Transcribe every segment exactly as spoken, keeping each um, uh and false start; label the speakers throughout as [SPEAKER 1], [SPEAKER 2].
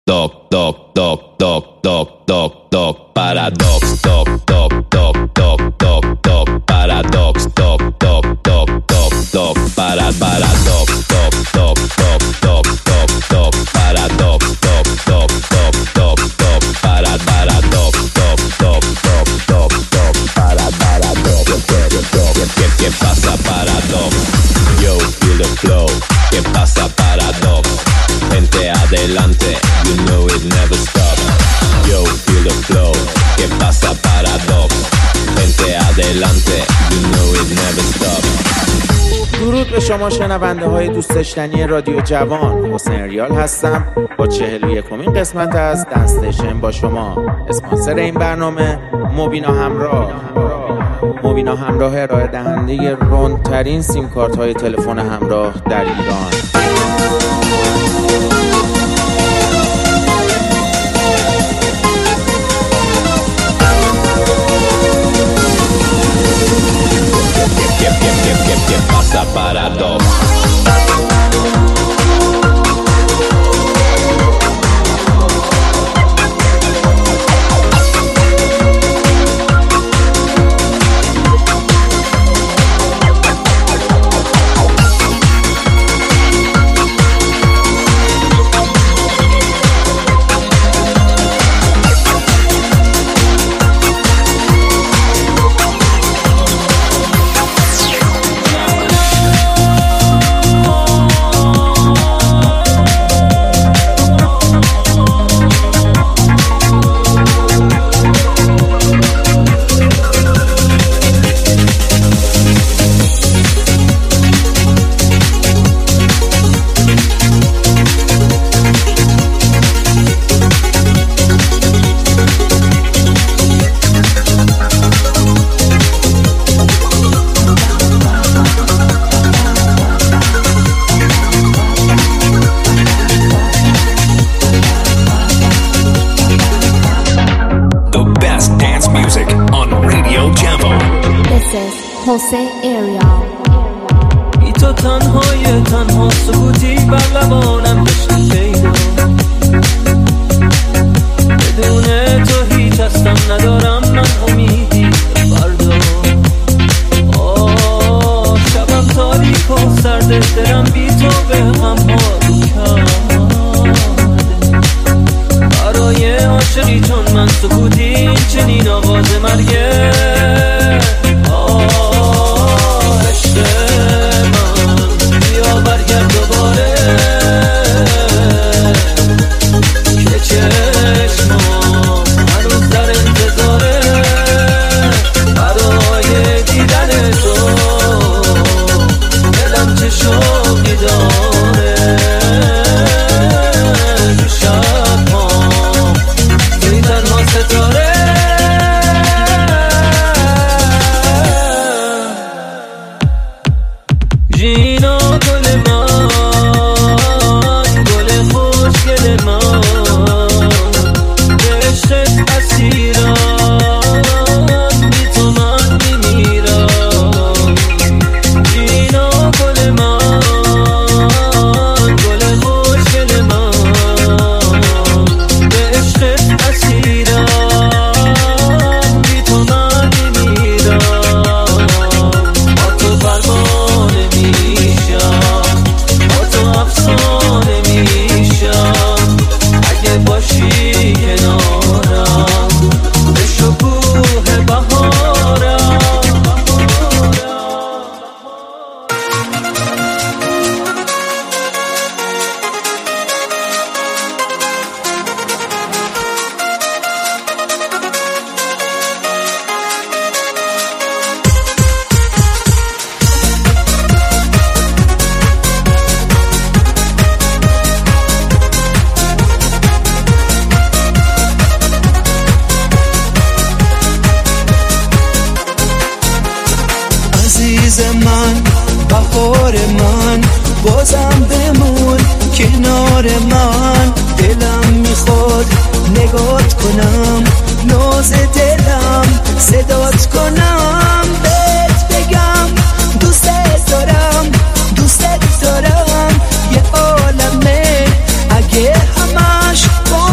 [SPEAKER 1] doc, doc, doc, doc, doc, doc, doc, paradox, doc, doc, doc, doc, doc, doc, paradox, doc, doc, doc, doc, doc, para, paradox, doc, doc, doc, doc, doc, doc, paradox, doc, doc, doc, doc, doc, para, paradox, doc, doc, doc, doc, doc, para, paradox, ¿qué, qué pasa paradox? Yo, feel the flow, ¿qué pasa paradox? Gente adelante, you know it never stops. Yo, feel the flow, ¿qué pasa paradox? Gente adelante, you know it never stops.
[SPEAKER 2] درود به شما شنونده های دوست داشتنی رادیو جوان. حسین ریال هستم با چهل و یکمین قسمت از دنستیشن با شما. اسپانسر این برنامه موبینا همراه. موبینا همراه ارائه دهنده رندترین سیم کارت های تلفن همراه در ایران.
[SPEAKER 1] ¿Qué pasa paradox?
[SPEAKER 3] حسین ایریال
[SPEAKER 4] ای تو تنهای تنها سکوتی بر لبانم بشن پیدا بدون تو هیچ هستم ندارم من امیدی فردا آه شبم تاریک و سرده دلم بی تو به هم پارو کرده برای عاشقی چون من سکوتی این چنین آواز مرگه
[SPEAKER 5] من بهار من بازم بمون کنار من دلم میخواد نگات کنم ناز دلم صدات کنم بهت بگم دوستت دارم دوستت دارم یه عالمه اگه همش با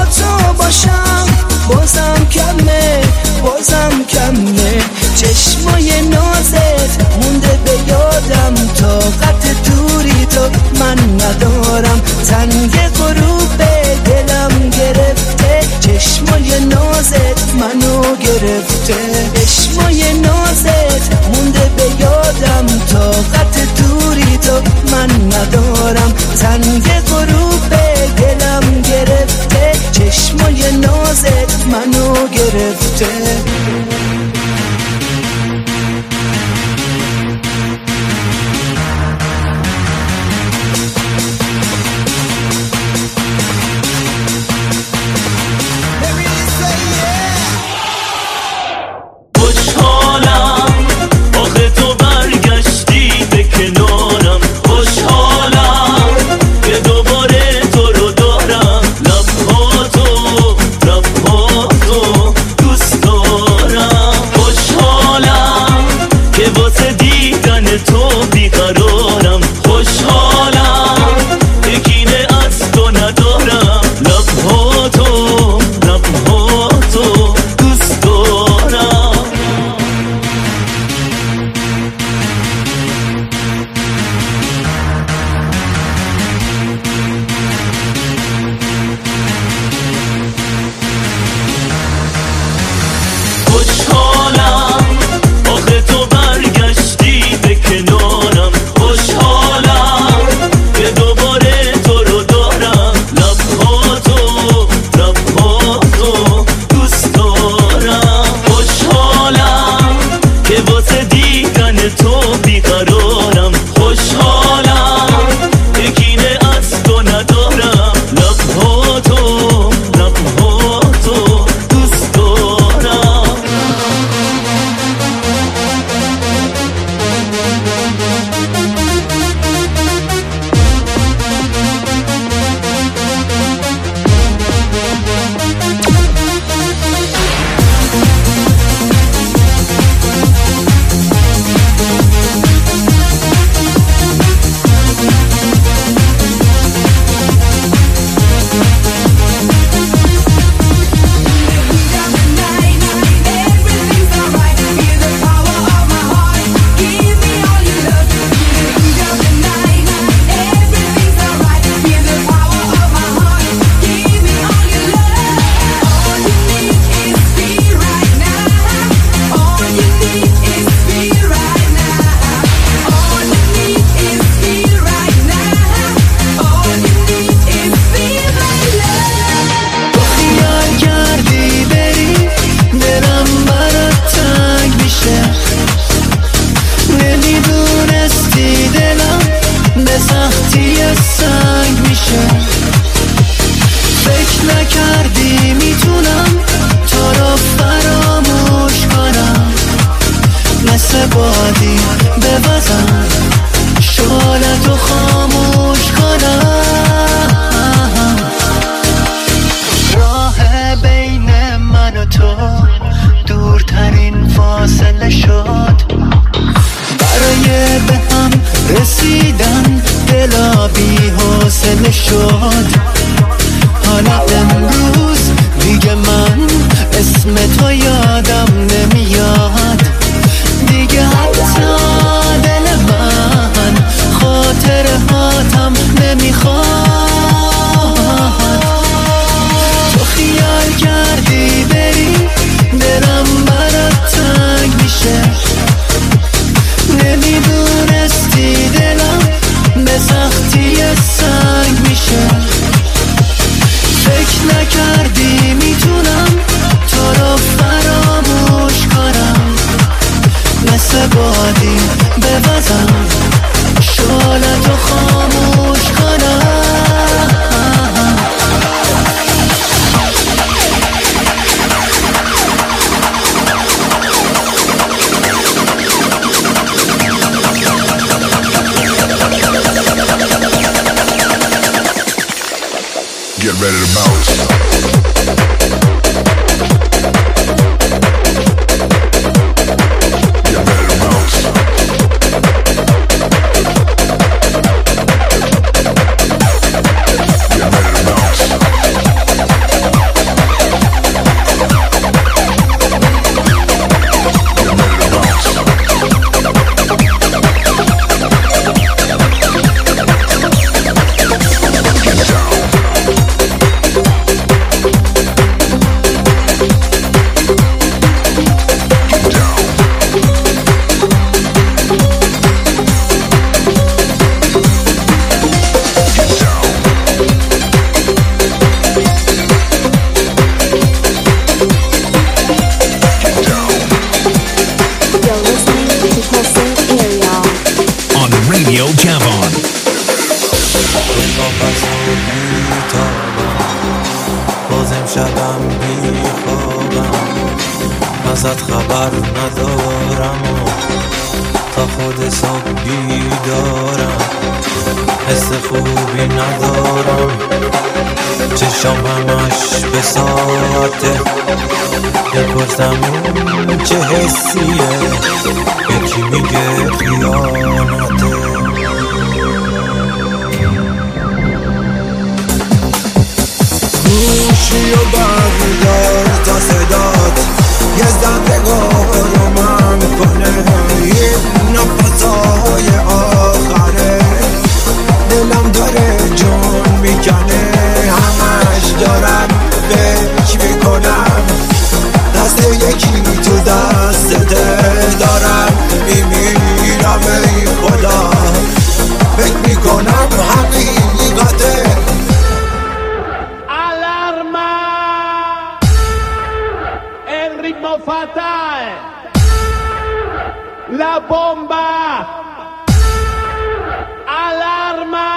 [SPEAKER 5] شد. حالا امروز دیگه من اسم تو یادم نمیاد، دیگه حتی دل من خاطره هاتم نمیخواد. تو خیال کردی بری دلم برات تنگ میشه، نمیدونستی دلم به سختی سنگ میشه. فکر نکردی میتونم تو رو فراموش کنم، مثل بادی ببزم شعلتو خاموش کنم.
[SPEAKER 3] Get ready to bounce. Get ready to bounce. Get ready to bounce.
[SPEAKER 6] ازت خبر ندارم و تا خود صبح بیدارم، حس خوبی ندارم، چشام همش به ساعته، بپرسم اون چه حسیه، یکی میگه خیانته.
[SPEAKER 5] گوشی و بردار تا صدات یه زندگاه رو من کنه، این نفسای آخره دلم داره جون میکنه، همش دارم فکر میکنم دست یکی تو دستته دارم میمیرم ای خدا، فکر میکنم حقیقته.
[SPEAKER 7] Fatal, la bomba, alarma.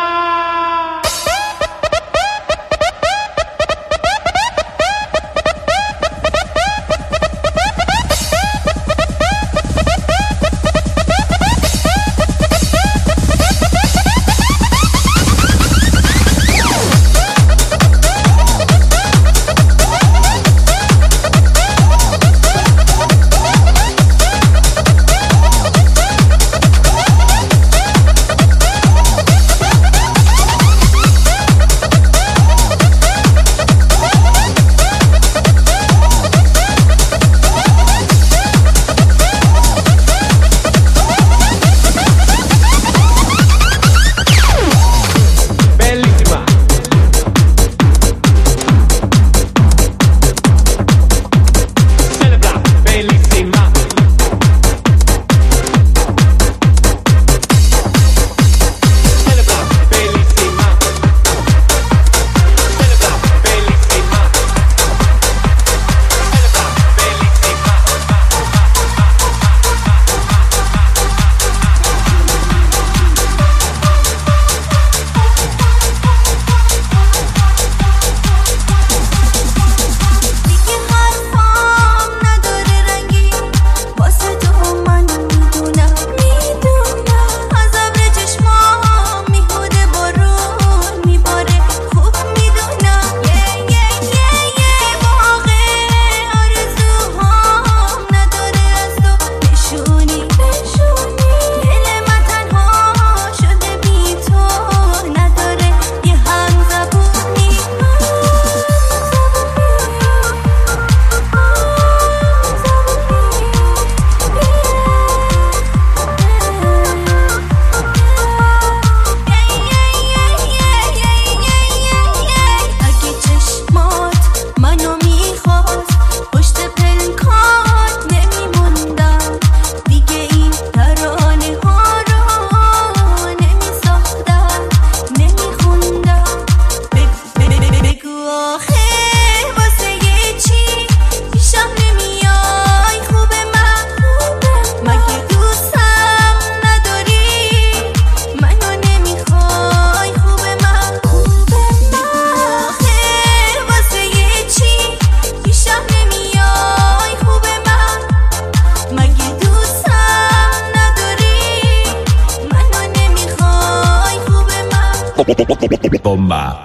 [SPEAKER 1] bomba.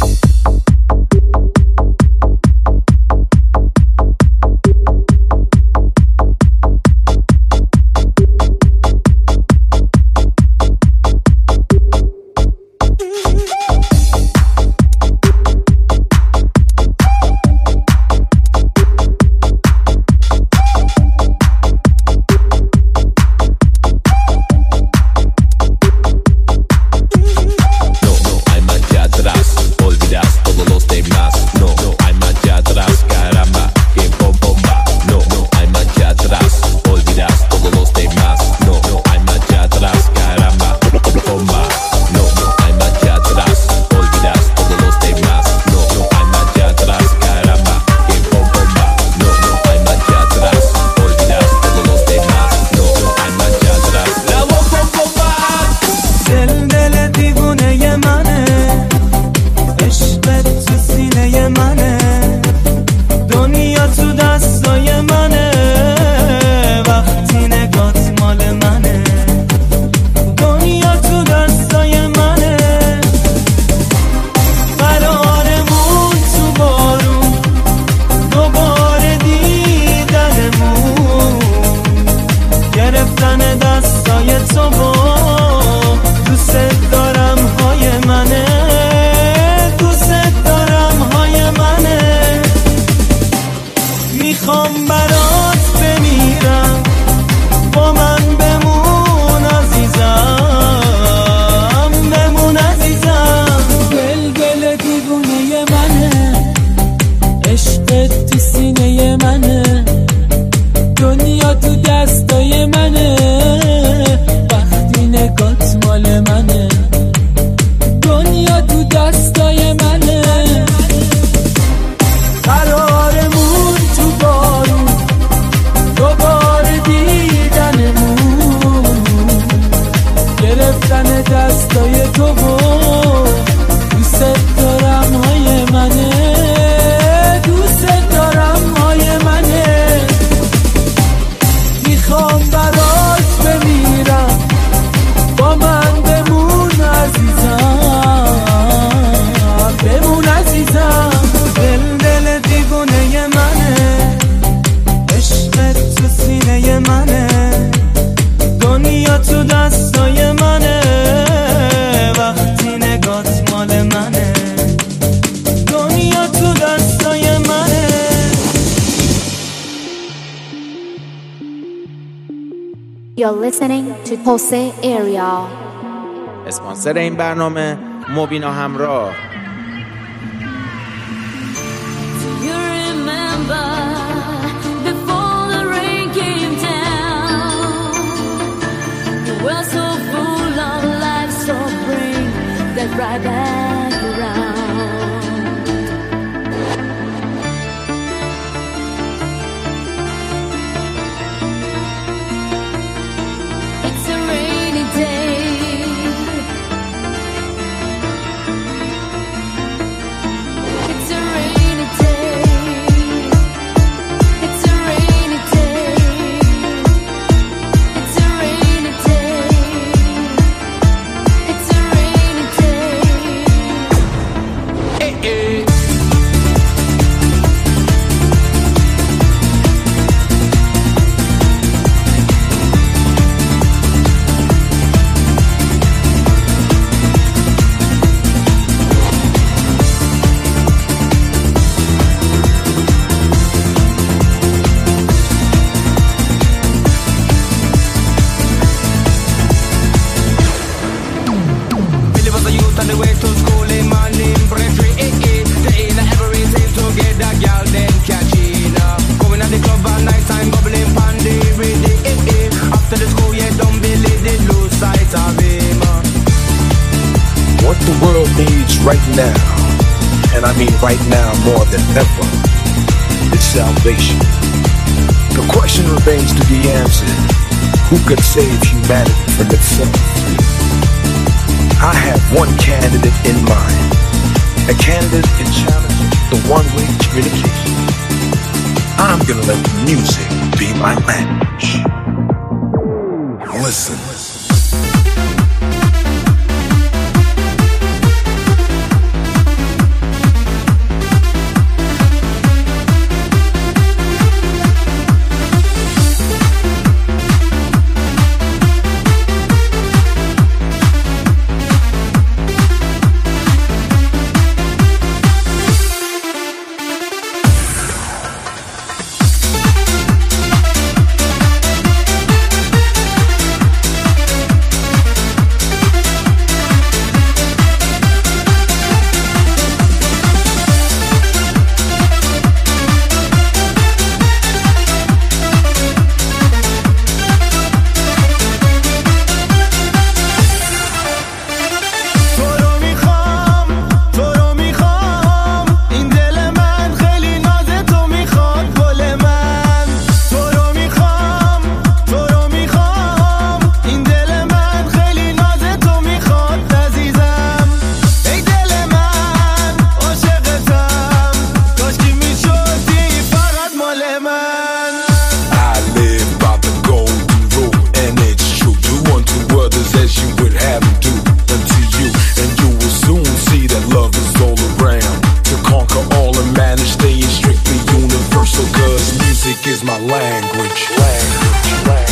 [SPEAKER 8] You're listening to Jose Ariel.
[SPEAKER 2] اسپانسر این برنامه مبینا همراه.
[SPEAKER 9] You remember before the rain came down, you were so full of life, so bring that right back around.
[SPEAKER 10] Right now, and I mean right now more than ever, is salvation. The question remains to be answered: who could save humanity from itself? I have one candidate in mind, a candidate in challenge the one-way communication. I'm gonna let the music be my language. Listen. staying strictly universal, cause music is my language. Language, language.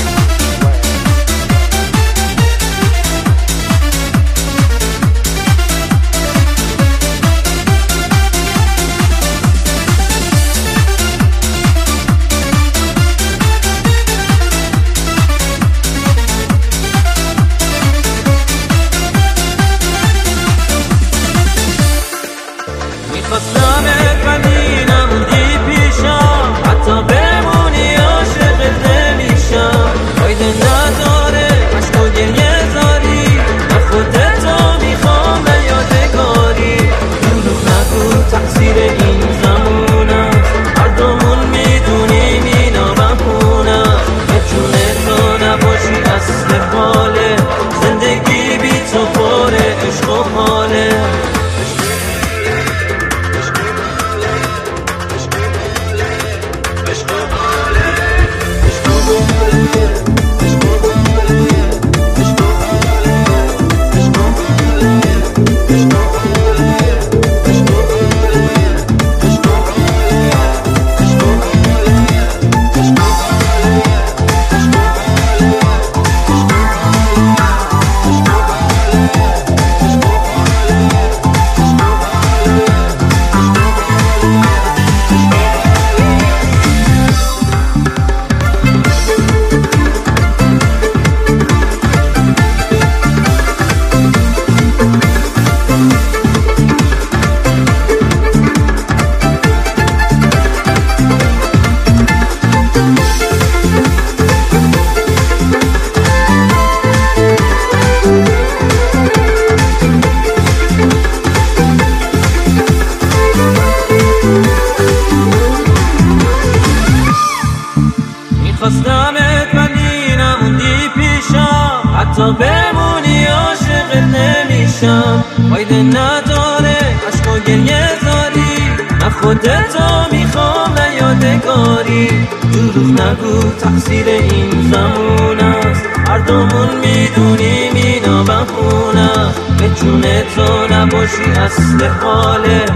[SPEAKER 4] تا بمونی عاشقت نمیشم، فایده نداره عشق و گریه زاری، نه خودتو میخوام نه یادگاری. دروغ نگو تقصیر این زمان است، هر دومون میدونیم اینا بخونه. به جون تو نباشی اصل حاله،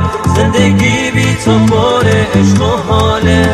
[SPEAKER 4] زندگی بی تو پر عشق و حاله.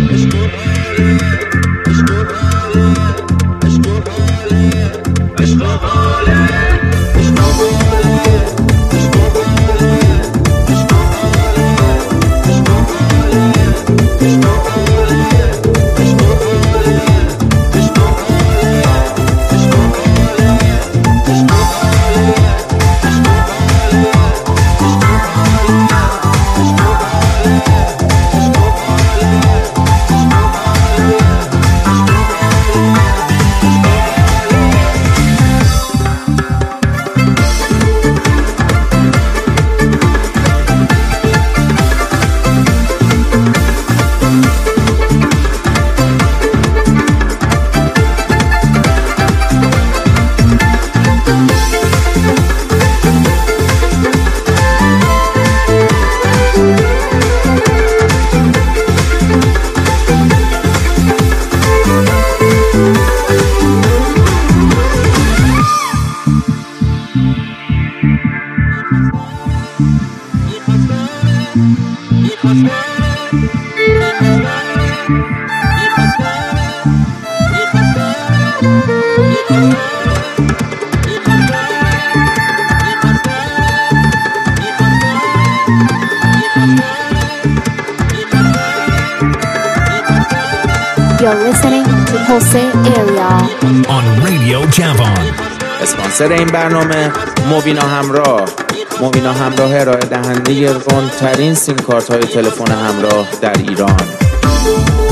[SPEAKER 8] You're listening to Jose Area
[SPEAKER 11] on Radio Javon.
[SPEAKER 2] اسپانسر این برنامه موبینا همراه. موبینا همراه ارائه دهنده رندترین سیم کارت های تلفن همراه در ایران.